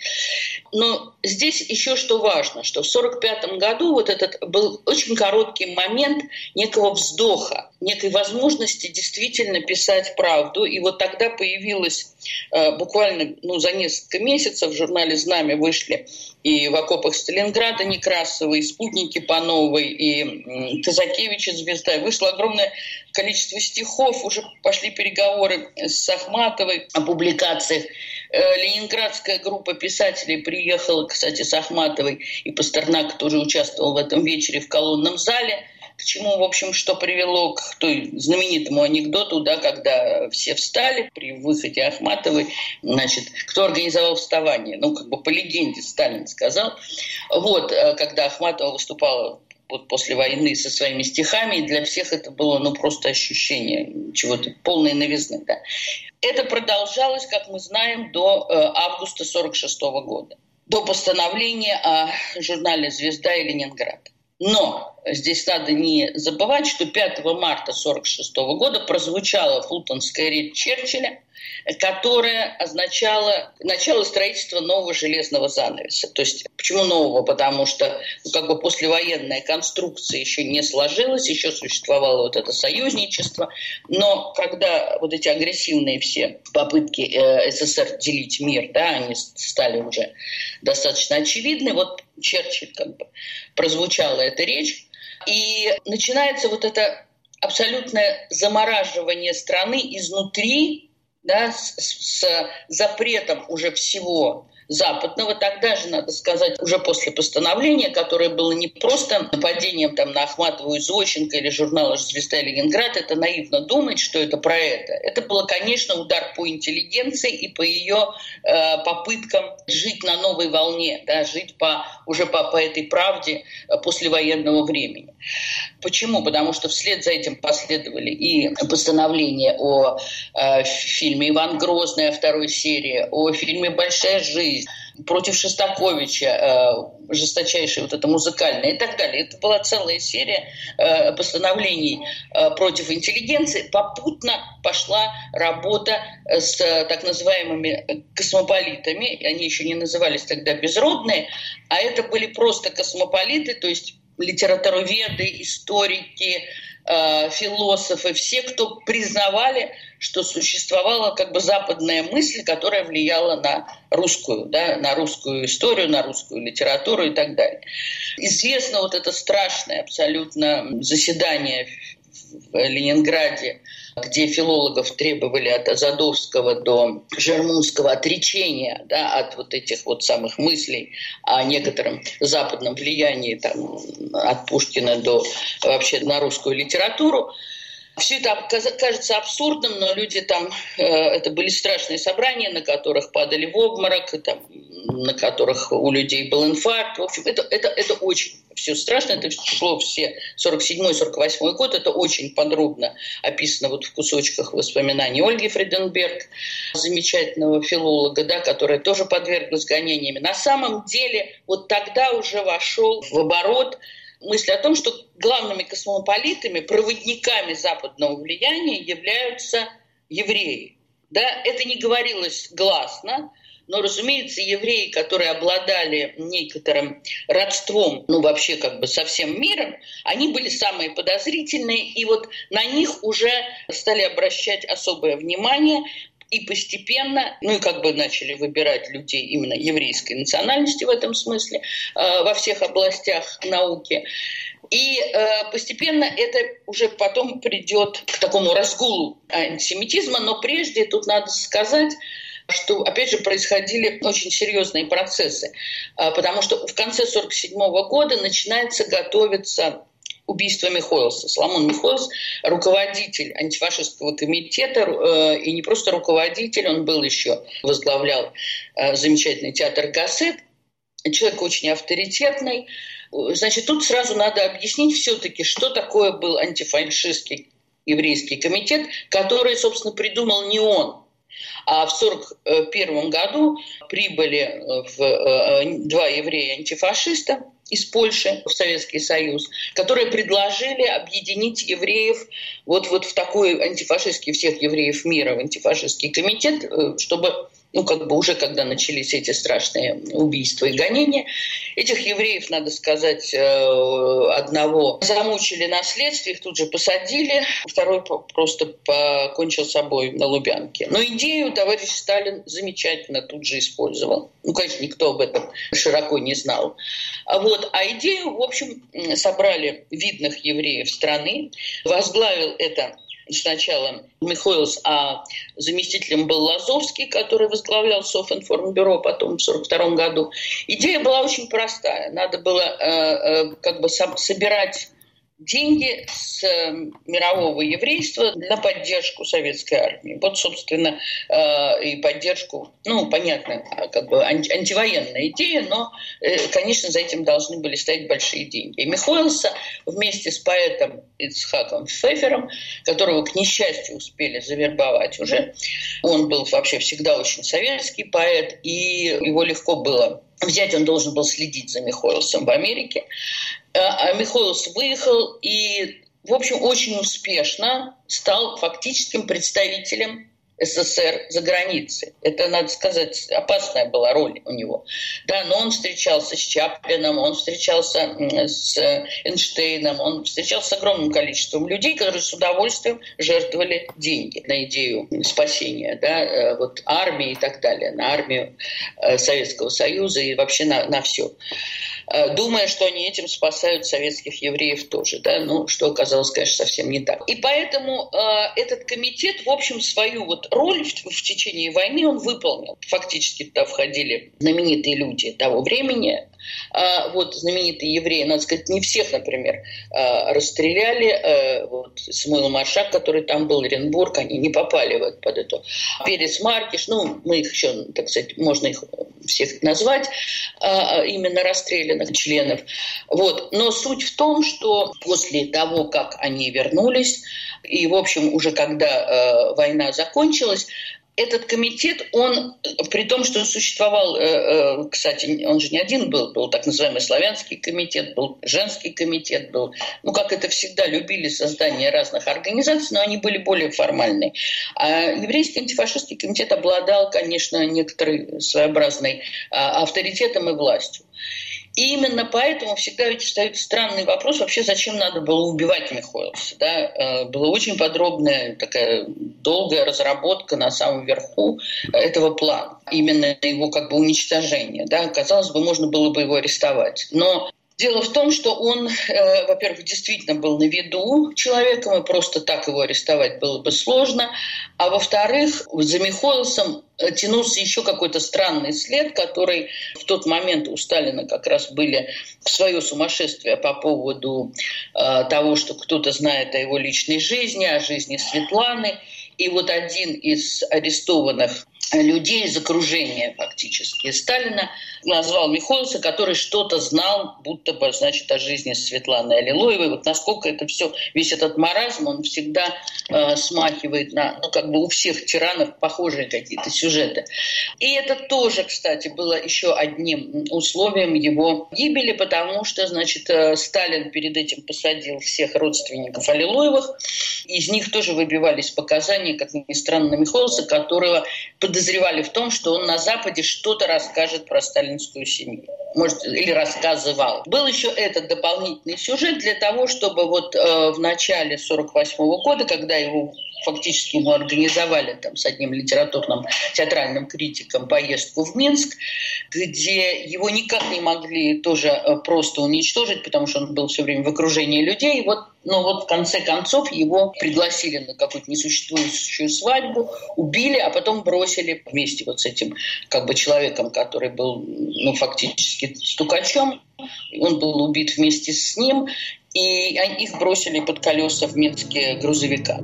Но здесь еще что важно, что в сорок пятом году вот этот был очень короткий момент некого вздоха, некой возможности действительно писать правду. И вот тогда появилась э, буквально ну, за несколько месяцев в журнале «Знамя» вышли и «В окопах Сталинграда» Некрасова, и «Спутники» Пановой, и Казакевича «Звезда». И вышло огромное количество стихов, уже пошли переговоры с Ахматовой о публикациях. Ленинградская группа писателей приехала, кстати, с Ахматовой, и Пастернак тоже участвовал в этом вечере в колонном зале. К чему, в общем, что привело к той знаменитому анекдоту, да, когда все встали при выходе Ахматовой, значит, кто организовал вставание? Ну, как бы по легенде Сталин сказал. Вот, когда Ахматова выступала вот после войны со своими стихами, и для всех это было, ну, просто ощущение чего-то полной новизны, да. Это продолжалось, как мы знаем, до э, августа сорок шестого года, до постановления о журнале «Звезда» и «Ленинград». Но здесь надо не забывать, что пятого марта сорок шестого года прозвучала фултонская речь Черчилля, которая означала начало строительства нового железного занавеса. То есть почему нового? Потому что ну, как бы послевоенная конструкция еще не сложилась, еще существовало вот это союзничество. Но когда вот эти агрессивные все попытки э, СССР делить мир, да, они стали уже достаточно очевидны, вот Черчилль как бы прозвучала эта речь, и начинается вот это абсолютное замораживание страны изнутри, да, с, с запретом уже всего западного. Тогда же, надо сказать, уже после постановления, которое было не просто нападением там, на Ахматову и Зощенко или журнала «Звезда» и «Ленинград», это наивно думать, что это про это. Это было, конечно, удар по интеллигенции и по ее э, попыткам жить на новой волне, да, жить по, уже по, по этой правде послевоенного времени. Почему? Потому что вслед за этим последовали и постановления о э, фильме «Иван Грозный», о второй серии, о фильме «Большая жизнь», против Шостаковича, э, жесточайшая вот эта музыкальная и так далее. Это была целая серия э, постановлений э, против интеллигенции. Попутно пошла работа с так называемыми космополитами. Они еще не назывались тогда безродные, а это были просто космополиты, то есть литературоведы, историки, э, философы, все, кто признавали, что существовала как бы западная мысль, которая влияла на русскую, да, на русскую историю, на русскую литературу и так далее. Известно вот это страшное абсолютно заседание в Ленинграде, где филологов требовали от Азадовского до Жермунского отречения, да, от вот этих вот самых мыслей о некотором западном влиянии там, от Пушкина до вообще на русскую литературу. Все это кажется абсурдным, но люди там, э, это были страшные собрания, на которых падали в обморок, там, на которых у людей был инфаркт. В общем, это, это, это очень все страшно. Это шло все сорок седьмой сорок восьмой год. Это очень подробно описано вот в кусочках воспоминаний Ольги Фриденберг, замечательного филолога, да, которая тоже подверглась гонениями. На самом деле вот тогда уже вошел в оборот мысль о том, что главными космополитами, проводниками западного влияния являются евреи. Да, это не говорилось гласно, но, разумеется, евреи, которые обладали некоторым родством, ну, вообще как бы со всем миром, они были самые подозрительные, и вот на них уже стали обращать особое внимание. И постепенно, ну и как бы начали выбирать людей именно еврейской национальности в этом смысле э, во всех областях науки. И э, постепенно это уже потом придет к такому разгулу антисемитизма, но прежде тут надо сказать, что, опять же, происходили очень серьезные процессы, э, потому что в конце сорок седьмого года начинается готовиться убийство Михоэлса. Соломон Михоэлс – руководитель антифашистского комитета, э, и не просто руководитель, он был еще, возглавлял э, замечательный театр «Гассет», человек очень авторитетный. Значит, тут сразу надо объяснить все-таки, что такое был антифашистский еврейский комитет, который, собственно, придумал не он. А в сорок первом году прибыли в два еврея-антифашиста из Польши в Советский Союз, которые предложили объединить евреев вот, вот в такой антифашистский, всех евреев мира, в антифашистский комитет, чтобы, ну, как бы уже когда начались эти страшные убийства и гонения, этих евреев, надо сказать, одного замучили на следствии, их тут же посадили, второй просто покончил с собой на Лубянке. Но идею товарищ Сталин замечательно тут же использовал. Ну, конечно, никто об этом широко не знал. Вот. А идею, в общем, собрали видных евреев страны. Возглавил это сначала Михоэлс, а заместителем был Лазовский, который возглавлял Софинформбюро потом в сорок втором году. Идея была очень простая. Надо было э, э, как бы собирать деньги с мирового еврейства на поддержку советской армии. Вот, собственно, и поддержку, ну, понятно, как бы антивоенная идея, но, конечно, за этим должны были стоять большие деньги. И Михоэлса вместе с поэтом Ицхаком Пфеффером, которого, к несчастью, успели завербовать уже, он был вообще всегда очень советский поэт, и его легко было взять, он должен был следить за Михоэлсом в Америке. А Михоэлс выехал и, в общем, очень успешно стал фактическим представителем СССР за границей. Это, надо сказать, опасная была роль у него. Да, но он встречался с Чаплином, он встречался с Эйнштейном, он встречался с огромным количеством людей, которые с удовольствием жертвовали деньги на идею спасения, да, вот армии и так далее, на армию Советского Союза и вообще на, на все. Думая, что они этим спасают советских евреев тоже, да, ну, что оказалось, конечно, совсем не так. И поэтому э, этот комитет, в общем, свою вот роль в, в течение войны он выполнил. Фактически туда входили знаменитые люди того времени. Э, вот знаменитые евреи, надо сказать, не всех, например, э, расстреляли. Э, вот Самуил Маршак, который там был, Оренбург, они не попали вот под эту. Перец Маркиш, ну, мы их еще, так сказать, можно их всех назвать, э, именно расстрелянных членов. Вот. Но суть в том, что после того, как они вернулись, и, в общем, уже когда э, война закончилась, этот комитет, он, при том, что он существовал, э, э, кстати, он же не один был, был так называемый славянский комитет, был женский комитет, был, ну, как это всегда, любили создание разных организаций, но они были более формальные. А еврейский антифашистский комитет обладал, конечно, некоторой своеобразной э, авторитетом и властью. И именно поэтому всегда ведь встает странный вопрос, вообще зачем надо было убивать Михоэлса. Да? Была очень подробная, такая долгая разработка на самом верху этого плана. Именно его как бы уничтожение. Да? Казалось бы, можно было бы его арестовать. Но Дело в том, что он, э, во-первых, действительно был на виду человеком, и просто так его арестовать было бы сложно. А во-вторых, за Михоэлсом тянулся еще какой-то странный след, который в тот момент у Сталина как раз были в свое сумасшествие по поводу э, того, что кто-то знает о его личной жизни, о жизни Светланы. И вот один из арестованных людей из окружения фактически Сталина назвал Михоэлса, который что-то знал, будто бы, значит, о жизни Светланы Аллилуевой. Вот насколько это все, весь этот маразм, он всегда э, смахивает на, ну, как бы у всех тиранов похожие какие-то сюжеты. И это тоже, кстати, было еще одним условием его гибели, потому что, значит, э, Сталин перед этим посадил всех родственников Аллилуевых. Из них тоже выбивались показания, как ни странно, на Михоэлса, которого подозревали в том, что он на Западе что-то расскажет про сталинскую семью. Может, или рассказывал. Был еще этот дополнительный сюжет для того, чтобы вот э, в начале сорок восьмого года, когда его фактически ему организовали там, с одним литературным театральным критиком поездку в Минск, где его никак не могли тоже э, просто уничтожить, потому что он был все время в окружении людей. Вот, но вот в конце концов его пригласили на какую-то несуществующую свадьбу, убили, а потом бросили вместе вот с этим как бы человеком, который был ну, фактически стукачом. Он был убит вместе с ним, и их бросили под колеса в Минске грузовика.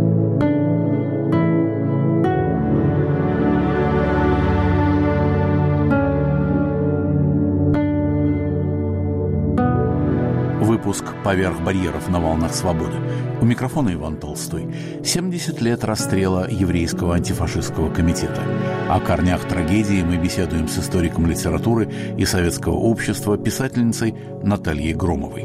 Выпуск «Поверх барьеров» на волнах свободы. У микрофона Иван Толстой. семьдесят лет расстрела еврейского антифашистского комитета. О корнях трагедии мы беседуем с историком литературы и советского общества, писательницей Натальей Громовой.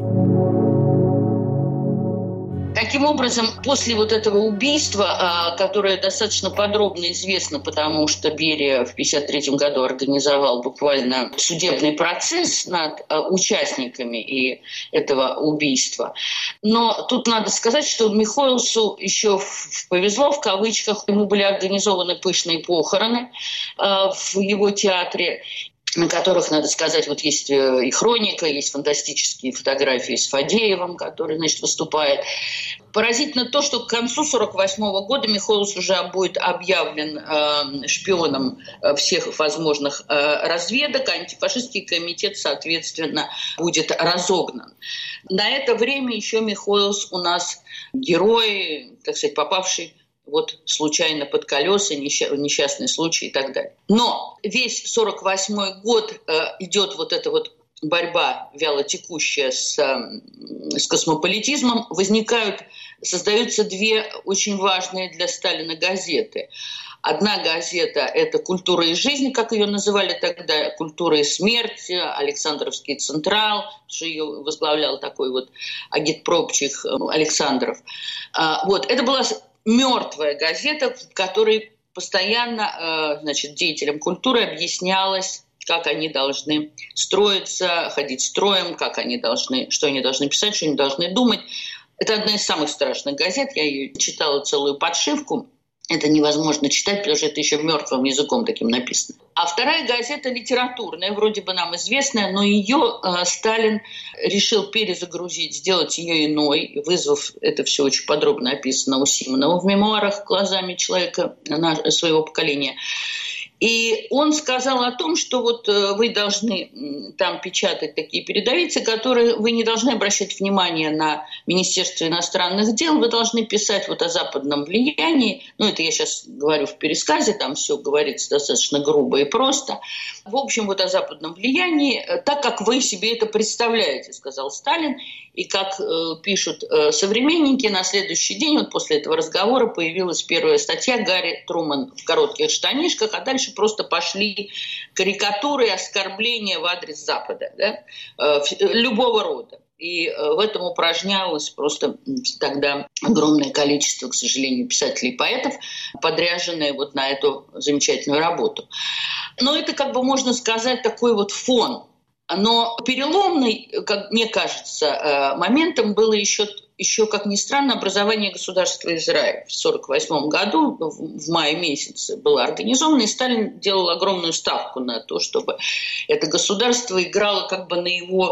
Таким образом, после вот этого убийства, которое достаточно подробно известно, потому что Берия в пятьдесят третьем году организовал буквально судебный процесс над участниками и этого убийства. Но тут надо сказать, что Михоэлсу еще повезло, в кавычках, ему были организованы пышные похороны в его театре, на которых, надо сказать, вот есть и хроника, есть фантастические фотографии с Фадеевым, который, значит, выступает. Поразительно то, что к концу сорок восьмого года Михоэлс уже будет объявлен э, шпионом всех возможных э, разведок, а антифашистский комитет, соответственно, будет разогнан. На это время еще Михоэлс у нас герой, так сказать, попавший вот случайно под колеса, несчастный случай и так далее. Но весь сорок восьмой год э, идет вот эта вот борьба вялотекущая с, э, с космополитизмом. Возникают, создаются две очень важные для Сталина газеты. Одна газета – это «Культура и жизнь», как ее называли тогда, «Культура и смерть», «Александровский Централ», что ее возглавлял такой вот агитпропчих Александров. А, вот, это была мертвая газета, в которой постоянно, значит, деятелям культуры объяснялось, как они должны строиться, ходить строем, как они должны, что они должны писать, что они должны думать. Это одна из самых страшных газет. Я ее читала целую подшивку. Это невозможно читать, потому что это еще мертвым языком таким написано. А вторая газета литературная, вроде бы нам известная, но ее э, Сталин решил перезагрузить, сделать ее иной, вызвав, это все очень подробно описано у Симонова в мемуарах «Глазами человека своего поколения». И он сказал о том, что вот вы должны там печатать такие передовицы, которые вы не должны обращать внимание на Министерство иностранных дел, вы должны писать вот о западном влиянии. Ну, это я сейчас говорю в пересказе, там все говорится достаточно грубо и просто. В общем, вот о западном влиянии, так как вы себе это представляете, сказал Сталин. И как э, пишут э, современники, на следующий день, вот после этого разговора, появилась первая статья «Гарри Труман в коротких штанишках», а дальше просто пошли карикатуры и оскорбления в адрес Запада, да? э, любого рода. И э, в этом упражнялось просто тогда огромное количество, к сожалению, писателей и поэтов, подряженные вот на эту замечательную работу. Но это, как бы можно сказать, такой вот фон. Но переломный, как мне кажется, моментом было еще, еще, как ни странно, образование государства Израиль. В сорок восьмом году, в мае месяце, было организовано, и Сталин делал огромную ставку на то, чтобы это государство играло как бы на его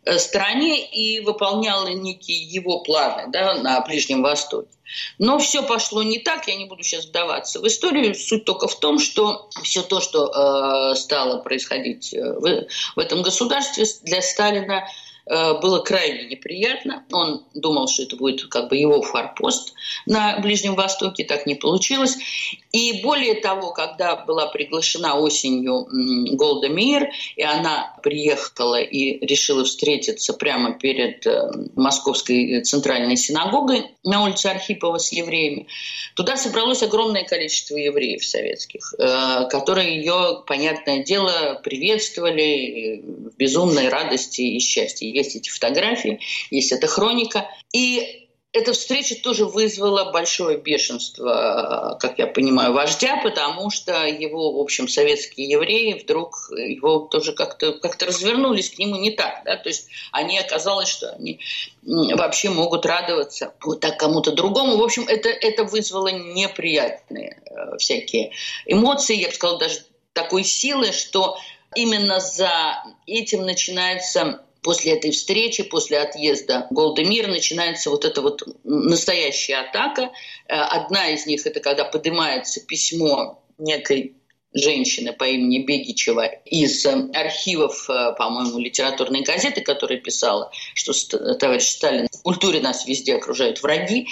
стране и выполняла некие его планы, да, на Ближнем Востоке. Но все пошло не так, я не буду сейчас вдаваться в историю. Суть только в том, что все то, что э, стало происходить в, в этом государстве, для Сталина было крайне неприятно. Он думал, что это будет как бы его форпост на Ближнем Востоке, так не получилось. И более того, когда была приглашена осенью Голда Меир, и она приехала и решила встретиться прямо перед Московской центральной синагогой на улице Архипова с евреями, туда собралось огромное количество евреев советских, которые ее, понятное дело, приветствовали в безумной радости и счастье. Есть эти фотографии, есть эта хроника. И эта встреча тоже вызвала большое бешенство, как я понимаю, вождя, потому что его, в общем, советские евреи вдруг его тоже как-то, как-то развернулись к нему не так. Да? То есть они оказалось, что они вообще могут радоваться вот так кому-то другому. В общем, это, это вызвало неприятные всякие эмоции, я бы сказала, даже такой силы, что именно за этим начинается... После этой встречи, после отъезда Голды Меир начинается вот эта вот настоящая атака. Одна из них – это когда поднимается письмо некой женщины по имени Бегичева из архивов, по-моему, литературной газеты, которая писала, что товарищ Сталин, в культуре нас везде окружают враги.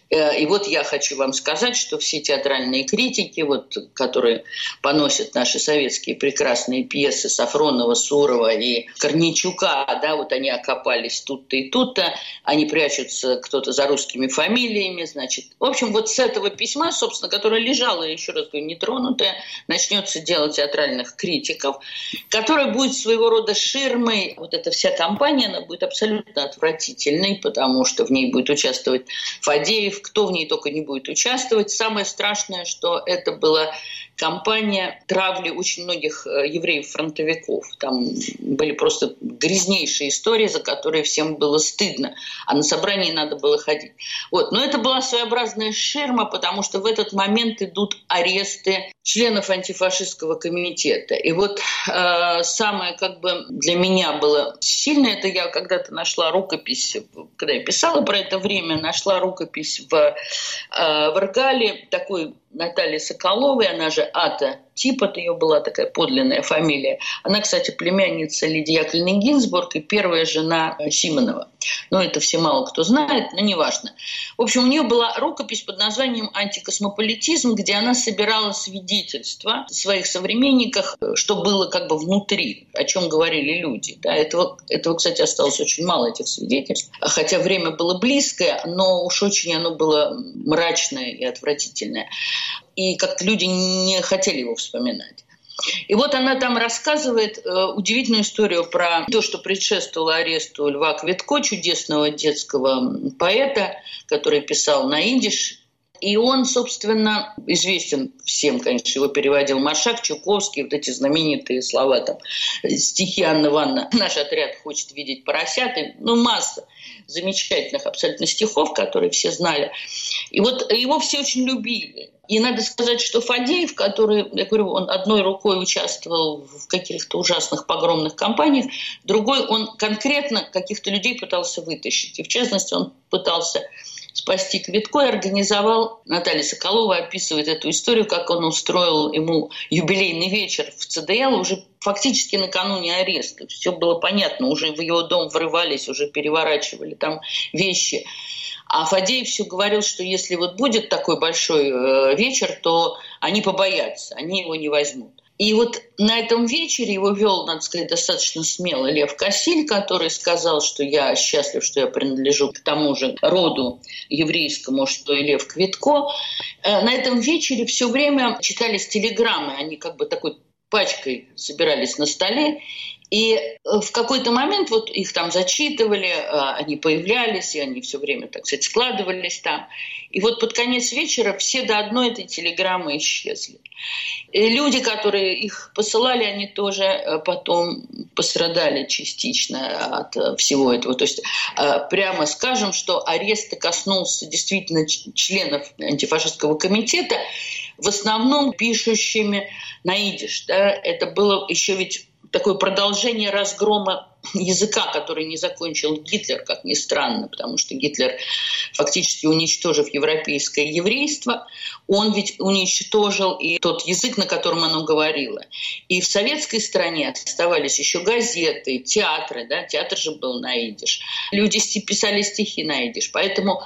И вот я хочу вам сказать, что все театральные критики, вот, которые поносят наши советские прекрасные пьесы Сафронова, Сурова и Корнейчука, да, вот они окопались тут-то и тут-то, они прячутся кто-то за русскими фамилиями, значит. В общем, вот с этого письма, собственно, которое лежало, еще раз говорю, нетронутое, начнется дело театральных критиков, которое будет своего рода ширмой. Вот эта вся кампания, она будет абсолютно отвратительной, потому что в ней будет участвовать Фадеев, кто в ней только не будет участвовать. Самое страшное, что это была кампания травли очень многих евреев-фронтовиков. Там были просто грязнейшие истории, за которые всем было стыдно, а на собрании надо было ходить. Вот. Но это была своеобразная ширма, потому что в этот момент идут аресты членов антифашистского комитета. И вот э, самое как бы для меня было сильное, это я когда-то нашла рукопись, когда я писала про это время, нашла рукопись в, э, в Иргале, такой Натальи Соколовой, она же Ата Типот, ее была такая подлинная фамилия. Она, кстати, племянница Лидии Яковлевны Гинзбург и первая жена Симонова. Но это все мало кто знает, но неважно. В общем, у нее была рукопись под названием «Антикосмополитизм», где она собирала свидетельства своих современников, что было как бы внутри, о чем говорили люди. Да, этого, этого, кстати, осталось очень мало, этих свидетельств. Хотя время было близкое, но уж очень оно было мрачное и отвратительное. И как-то люди не хотели его вспоминать. И вот она там рассказывает э, удивительную историю про то, что предшествовало аресту Льва Квитко, чудесного детского поэта, который писал на идиш. И он, собственно, известен всем, конечно, его переводил Маршак, Чуковский, вот эти знаменитые слова, там, стихи Анны Ивановны «Наш отряд хочет видеть поросят», и, ну, масса замечательных абсолютно стихов, которые все знали. И вот его все очень любили. И надо сказать, что Фадеев, который, я говорю, он одной рукой участвовал в каких-то ужасных погромных кампаниях, другой он конкретно каких-то людей пытался вытащить. И в частности, он пытался спасти Квитко и организовал, Наталья Соколова описывает эту историю, как он устроил ему юбилейный вечер в ЦДЛ уже фактически накануне ареста. Все было понятно, уже в его дом врывались, уже переворачивали там вещи. А Фадеев все говорил, что если вот будет такой большой э, вечер, то они побоятся, они его не возьмут. И вот на этом вечере его вел, надо сказать, достаточно смело Лев Кассиль, который сказал, что я счастлив, что я принадлежу к тому же роду еврейскому, что и Лев Квитко. На этом вечере все время читались телеграммы, они как бы такой пачкой собирались на столе. И в какой-то момент вот их там зачитывали, они появлялись, и они все время, так сказать, складывались там. И вот под конец вечера все до одной этой телеграммы исчезли. И люди, которые их посылали, они тоже потом пострадали частично от всего этого. То есть прямо скажем, что арест коснулся действительно членов антифашистского комитета, в основном пишущими на идиш. Да? Это было еще ведь такое продолжение разгрома языка, который не закончил Гитлер, как ни странно, потому что Гитлер, фактически уничтожив европейское еврейство, он ведь уничтожил и тот язык, на котором оно говорило. И в советской стране оставались еще газеты, театры, да, театр же был на идиш. Люди писали стихи на идиш. Поэтому,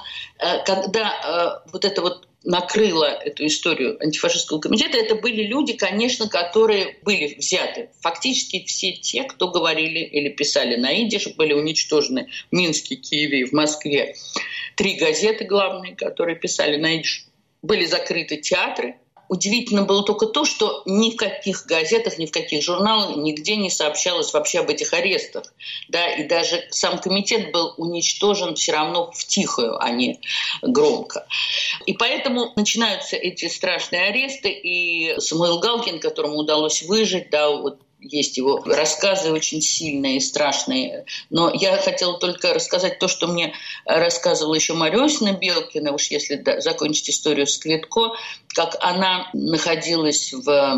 когда вот это вот накрыла эту историю антифашистского комитета, это были люди, конечно, которые были взяты. Фактически все те, кто говорили или писали на идиш, были уничтожены в Минске, Киеве и в Москве. Три газеты главные, которые писали на идиш, были закрыты театры. Удивительно было только то, что ни в каких газетах, ни в каких журналах нигде не сообщалось вообще об этих арестах. Да, и даже сам комитет был уничтожен все равно втихую, а не громко. И поэтому начинаются эти страшные аресты, и Самуил Галкин, которому удалось выжить, да, вот есть его рассказы очень сильные и страшные. Но я хотела только рассказать то, что мне рассказывала еще Марья Осиповна Белкина, уж если да, закончить историю с Квитко, как она находилась в,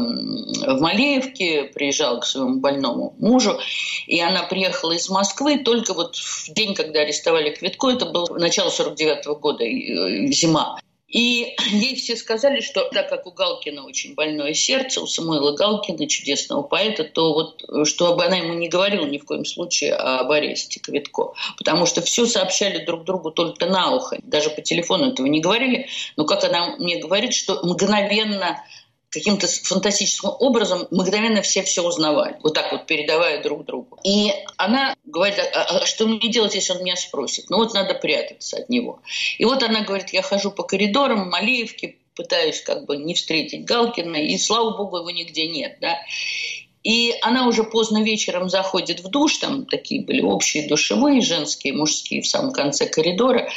в Малеевке, приезжала к своему больному мужу, и она приехала из Москвы только вот в день, когда арестовали Квитко, это было начало сорок девятого года, зима. И ей все сказали, что так как у Галкина очень больное сердце, у Самуила Галкина, чудесного поэта, то вот чтобы она ему не говорила ни в коем случае об аресте Квитко. Потому что все сообщали друг другу только на ухо. Даже по телефону этого не говорили. Но как она мне говорит, что мгновенно, каким-то фантастическим образом, мгновенно все все узнавали. Вот так вот передавая друг другу. И она говорит, а, а что мне делать, если он меня спросит? Ну вот надо прятаться от него. И вот она говорит, я хожу по коридорам Малеевки, пытаюсь как бы не встретить Галкина, и, слава богу, его нигде нет, да. И она уже поздно вечером заходит в душ, там такие были общие душевые, женские, мужские, в самом конце коридора.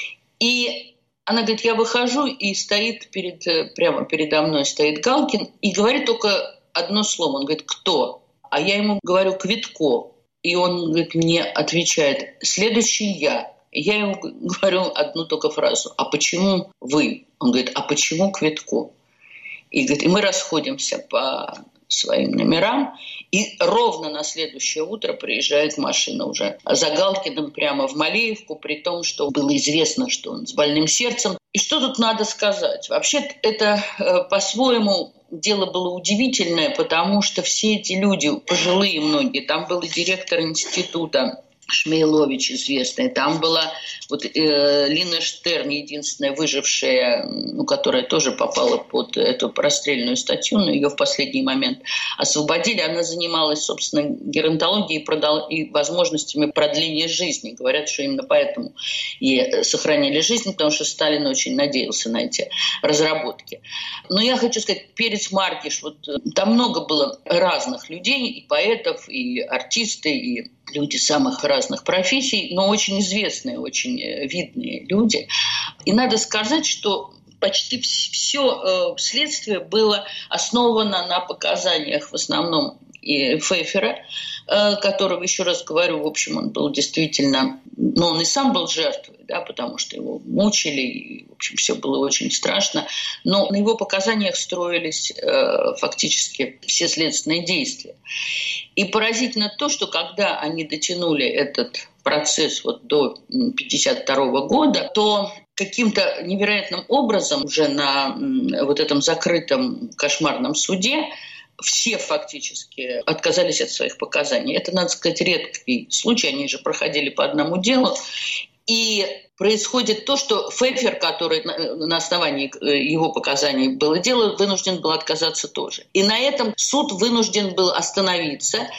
И она говорит, я выхожу, и стоит перед, прямо передо мной стоит Галкин, и говорит только одно слово. Он говорит, кто? А я ему говорю, Квитко. И он говорит, мне отвечает, следующий я. И я ему говорю одну только фразу, а почему вы? Он говорит, а почему Квитко? И, говорит, и мы расходимся по своим номерам, и ровно на следующее утро приезжает машина уже за Галкиным прямо в Малеевку, при том, что было известно, что он с больным сердцем. И что тут надо сказать? Вообще это э, по-своему дело было удивительное, потому что все эти люди, пожилые многие, там был и директор института Шмейлович известная, там была вот, э, Лина Штерн, единственная выжившая, ну, которая тоже попала под эту расстрельную статью, но ее в последний момент освободили. Она занималась, собственно, геронтологией и, продал... и возможностями продления жизни. Говорят, что именно поэтому и сохранили жизнь, потому что Сталин очень надеялся на эти разработки. Но я хочу сказать, Перец Маркиш, вот, там много было разных людей, и поэтов, и артисты, и люди самых разных профессий, но очень известные, очень видные люди. И надо сказать, что почти все следствие было основано на показаниях в основном и Пфеффера, которого, еще раз говорю, в общем, он был действительно, но он и сам был жертвой, да, потому что его мучили, и, в общем, все было очень страшно. Но на его показаниях строились э, фактически все следственные действия. И поразительно то, что когда они дотянули этот процесс вот до пятьдесят второго года, то каким-то невероятным образом уже на вот этом закрытом кошмарном суде все фактически отказались от своих показаний. Это, надо сказать, редкий случай. Они же проходили по одному делу. И происходит то, что Пфеффер, который на основании его показаний было дело, вынужден был отказаться тоже. И на этом суд вынужден был остановиться.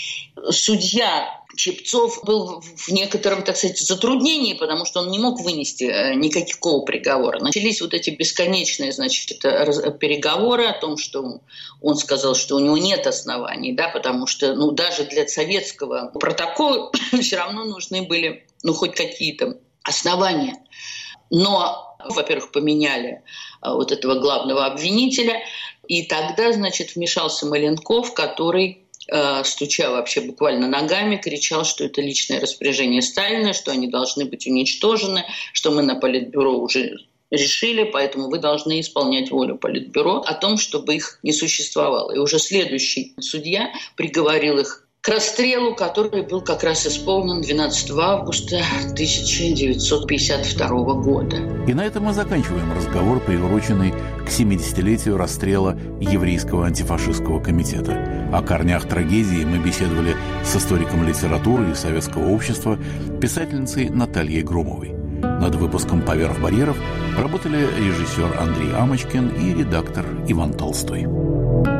Судья Чепцов был в некотором, так сказать, затруднении, потому что он не мог вынести никакого приговора. Начались вот эти бесконечные, значит, переговоры о том, что он сказал, что у него нет оснований, да, потому что, ну, даже для советского протокола все равно нужны были, ну, хоть какие-то основания. Но, во-первых, поменяли вот этого главного обвинителя, и тогда, значит, вмешался Маленков, который, стуча вообще буквально ногами, кричал, что это личное распоряжение Сталина, что они должны быть уничтожены, что мы на Политбюро уже решили, поэтому вы должны исполнять волю Политбюро о том, чтобы их не существовало. И уже следующий судья приговорил их к расстрелу, который был как раз исполнен двенадцатого августа тысяча девятьсот пятьдесят второго года. И на этом мы заканчиваем разговор, приуроченный к семидесятилетию расстрела Еврейского антифашистского комитета. О корнях трагедии мы беседовали с историком литературы и советского общества, писательницей Натальей Громовой. Над выпуском «Поверх барьеров» работали режиссер Андрей Амочкин и редактор Иван Толстой.